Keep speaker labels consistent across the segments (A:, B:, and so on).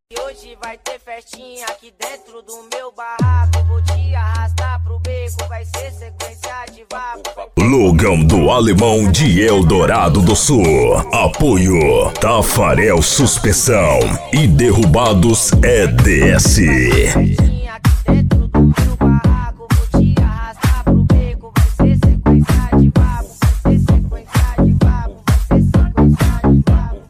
A: E hoje vai ter festinha aqui dentro do meu barraco. Vou te arrastar pro beco, vai ser sequência de vapo.
B: Logão do Alemão de Eldorado do Sul. Apoio Tafarel Suspensão e Derrubados EDS.
A: Festinha aqui dentro do meu barraco. Vou te arrastar pro beco, vai ser sequência de vapo. Vai ser sequência de vapo, vai ser sequência de vapo.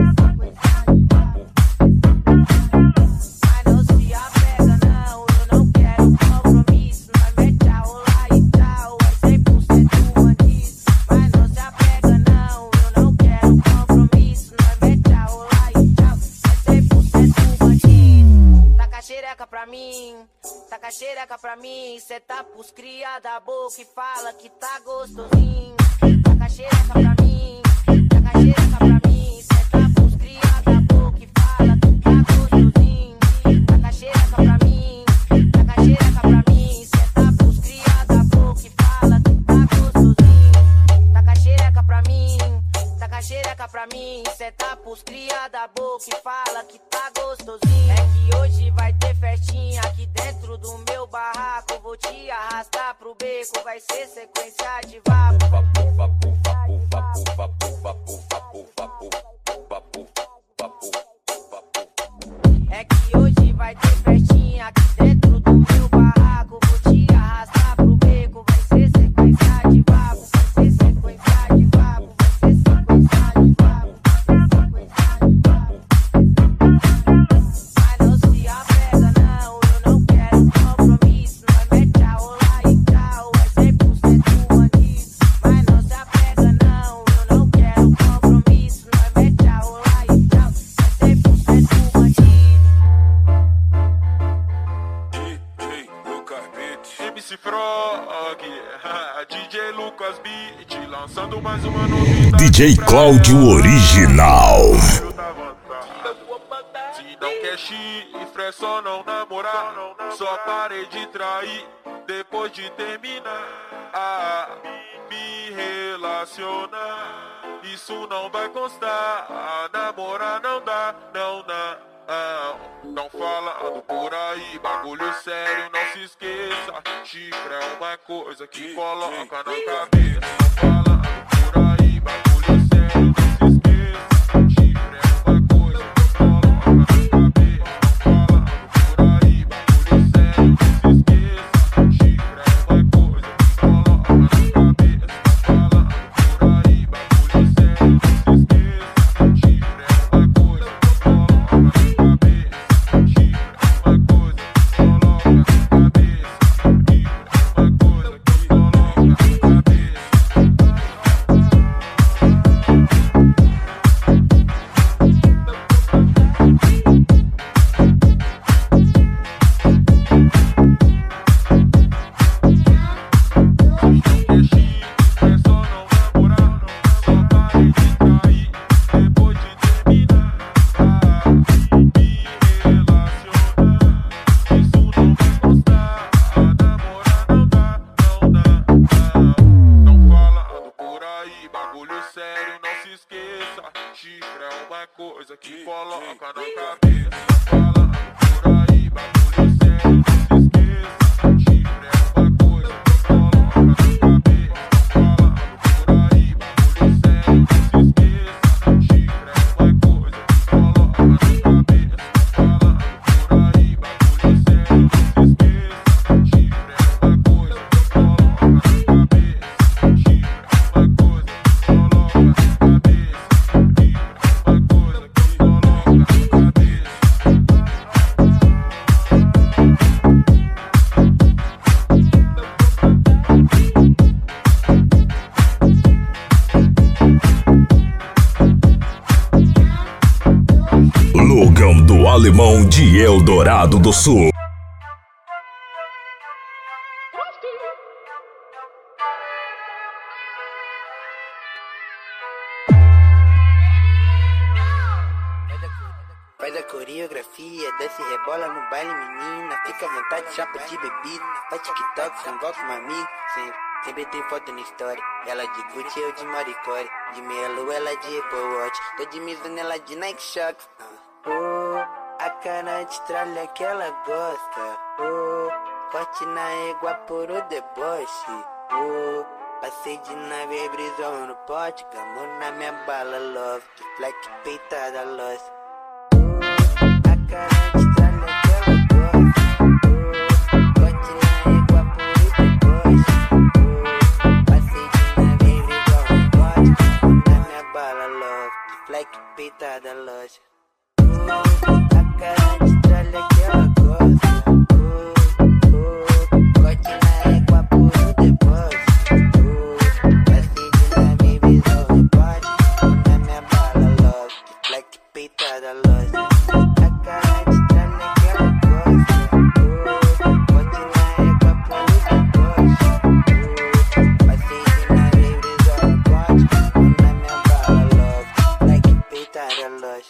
A: Taca xereca pra mim, cê tá pros cria da boca e fala que tá gostosinho. Taca xereca pra mim, taca xereca pra mim, cê tá pros cria da boca e fala que tá gostosinho. Taca xereca pra mim, taca xereca pra mim, cê tá pros cria da boca e fala que tá gostosinho. Taca xereca pra mim, taca xereca pra mim, cê tá pros cria da boca e fala que tá gostosinho. É que hoje vai ter festinha aqui dentro do meu barraco. Vou te arrastar pro beco, vai ser sequência de vapo. É que hoje vai ter festinha aqui dentro do meu barraco. Vou te arrastar pro beco, vai ser sequência de vapo. Vai ser sequência de vapo, vai ser sequência de vapo. Mas não se apega não, eu não quero compromisso. Nós mete a rolar e tal, é 100% bandido. Mas não se apega não, eu não quero compromisso. Nós mete a rolar e tal, é 100% bandido.
C: DJ Lucas Beat, MC Frog, DJ Lucas Beat, lançando mais uma novidade.
B: DJ Cláudio Original.
C: Se não quer chifre, é só não namorar. Só parei de trair depois de terminar. Me relacionar, isso não vai constar. Namorar não dá, não dá. Não falando por aí, bagulho sério, não se esqueça. Chifre é uma coisa que coloca na cabeça. Não falando por aí, bagulho sério, não se esqueça. Chifre é uma coisa que coloca na cabeça. Não falando por aí, bagulho sério, não se esqueça. Chifre é uma coisa que coloca na cabeça. Não falando por aí, bagulho sério, não se esqueça. Chifre é uma coisa que coloca na
B: Logão do Alemão de Eldorado do Sul.
D: Faz a coreografia, desce e rebola no baile, menina. Fica à vontade, chapa de bebida. Faz TikTok, samba com uma amiga. Sempre tem foto na história. Ela de Gucci, eu de Maricore. De meia lua, ela de Apple Watch. Tô de Mizuno, ela de Nike Shox. A cara de tralha que ela gosta. Corte na égua por o deboche. Passei de nave, brisou no pote. Gamou na minha bala, love. Black peitada, lost. A cara de tralha que ela gosta. Corte na égua por o deboche. Passei de nave, brisou no pote. Gamou na minha bala, love. Black peitada, lost. A cara de tralha que ela gosta. Corte na égua por o deboche. Passei de nave, brisou no pote. Na minha bala, love. Black peitada, lost. A cara de tralha que ela gosta. Corte na égua por o deboche. Passei de nave, brisou no pote. Na minha bala, love. Black peitada, lost.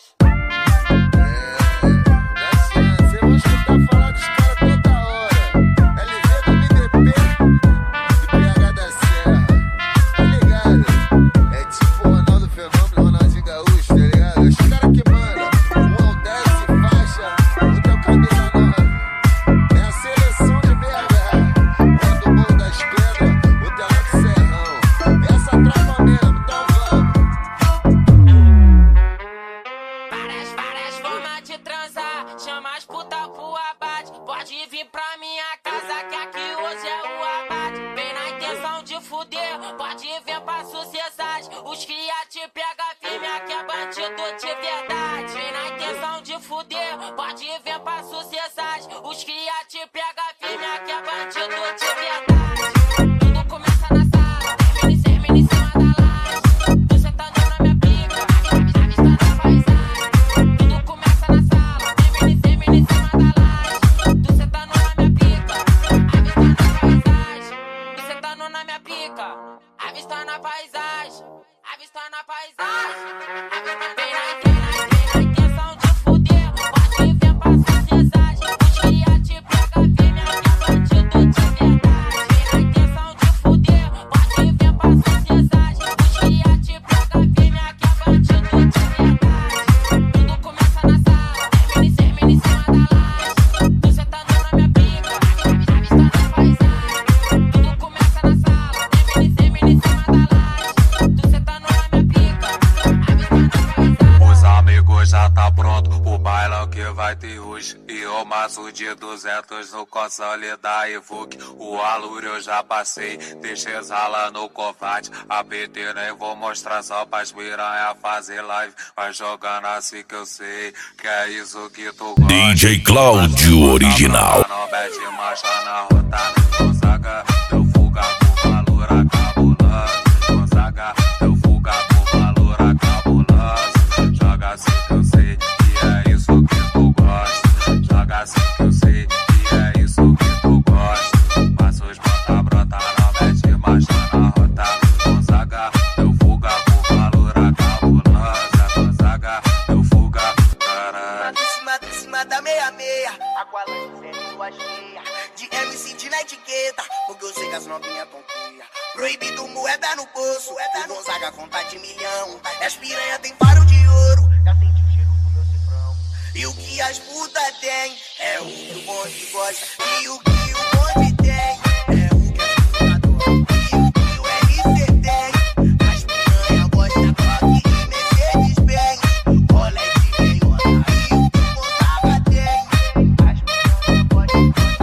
E: De 200 no console da Evoque. O aluro eu já passei, deixei exala no combate. A PT nem vou mostrar só pras piranha fazer live. Vai jogando assim que eu sei, que é isso que tu gosta.
B: DJ Cláudio Original.
E: Não mete marcha na rotada. Gonzaga, eu fuga por valor cabuloso. Gonzaga, eu fuga por valor cabuloso. Joga assim que eu sei, que é isso que tu gosta. Joga assim que eu sei, que é isso que tu gosta. Passa os brota, não mete marcha na rota. Gonzaga, eu fuga por valor cabulosa. Gonzaga, eu fuga, caralho.
F: Em cima da meia-meia, aqualante sempre lua cheia. De MC de na etiqueta, porque eu sei que as novinhas tão cria. Proibido moeda no bolso, o Gonzaga conta de milhão. As piranha tem faro de ouro, já senti o cheiro do meu cifrão. E o que as putas tem, é o que o bonde gosta. E o que o bonde tem, é o que as putas adoram. E o que o RC tem, as piranha gosta toque e Mercedes Benz. Rolé de meiota, e o que o Gonzaga tem, as piranha gostam.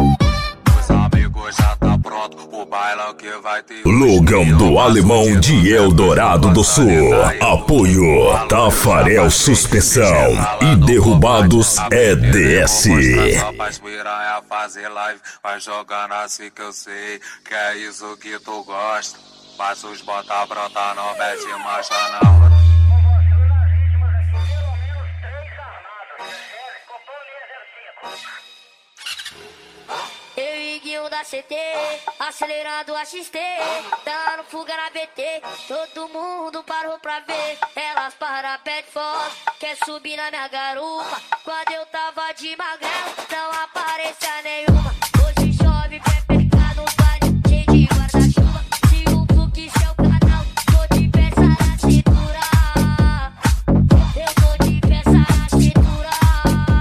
E: Os amigos já tá pronto, o bailão que vai ter.
B: Logão do Alemão de Eldorado do Sul. Apoio Tafarel Suspensão e Derrubados EDS.
E: Só pras piranha fazer live. Vai jogando assim que eu sei, que é isso que tu gosta. Passa os bota brota, não mete marcha na rota.
G: Eu e Guinho da CT, acelerando a XT, dando fuga na BT. Todo mundo parou pra ver, elas para pé de foto, quer subir na minha garupa. Quando eu tava de magrelo, não aparecia nenhuma. Hoje chove, pé pegado, baile cheio de guarda-chuva. Se o Fluke é o canal, tô de peça na cintura. Eu tô de peça na cintura.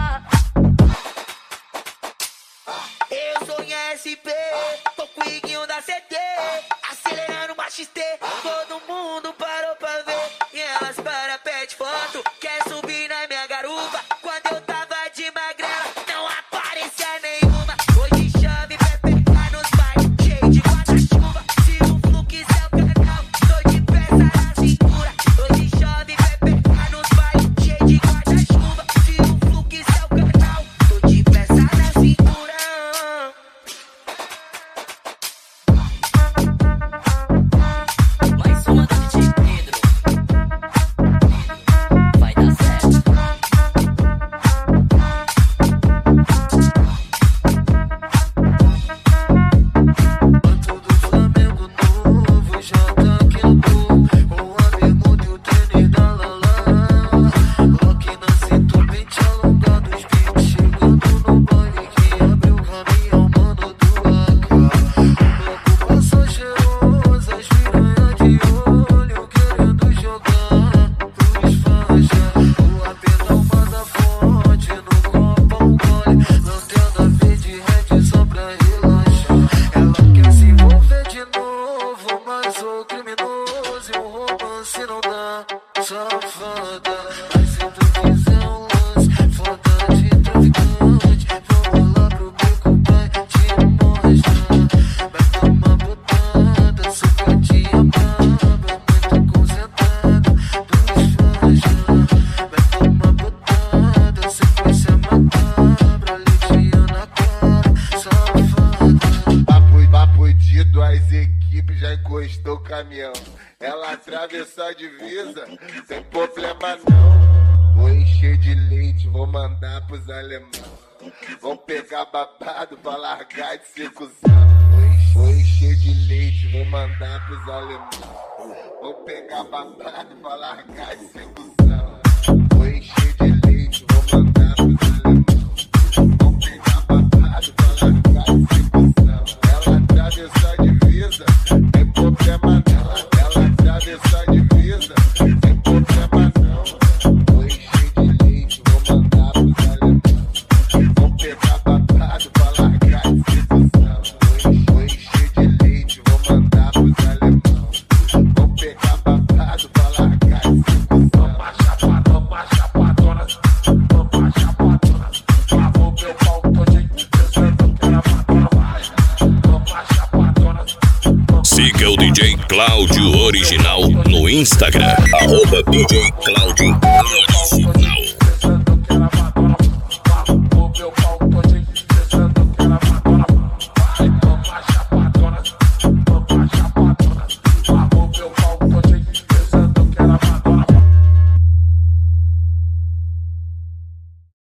H: caminhão. Ela atravessou a divisa, sem problema não. Vou encher de leite, vou mandar pros alemães. Vão pegar babado pra largar de ser cuzão. Vou encher de leite, vou mandar pros alemães. Vou pegar babado pra largar de ser cuzão. Vou encher de leite, vou mandar pros alemães. Vou pegar babado pra largar de ser cuzão. Ela atravessou a divisa, tem problema não. Ela atravessou a divisa, tem problema não. Vou encher de leite, vou mandar pros alemães. Vou pegar babado pra largar de ser cuzão. Vou encher de leite, vou mandar pros alemães. Vou pegar babado pra largar de ser cuzão. Vamos chapadona, vamos chapadona. Lavou meu pau todinho, pensando que era madonna. Vamos chapadona.
B: Siga o DJ Cláudio Original no Instagram. @DJ Cláudio.